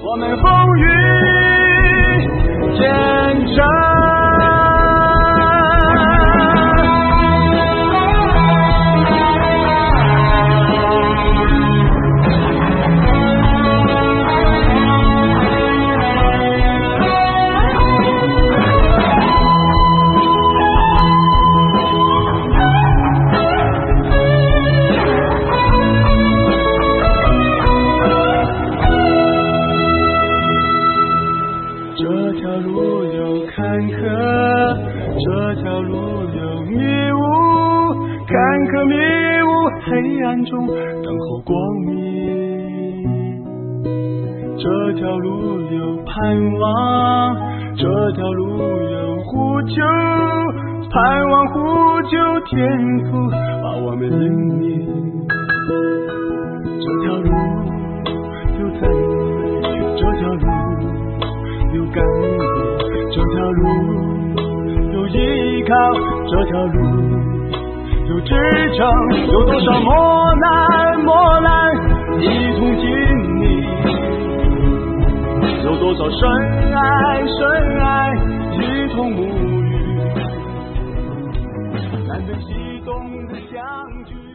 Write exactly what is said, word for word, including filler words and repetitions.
我们风雨兼程。这条路有坎坷，这条路有迷雾，坎坷迷雾，黑暗中等候光明。这条路有盼望，这条路有呼救，盼望呼救天父把我们引领。这条路有赞美，这条路有感动，这条路有依靠，这条路有支撑，有多少磨难磨难一同经历，有多少深爱深爱一同沐浴，难得激动的相聚。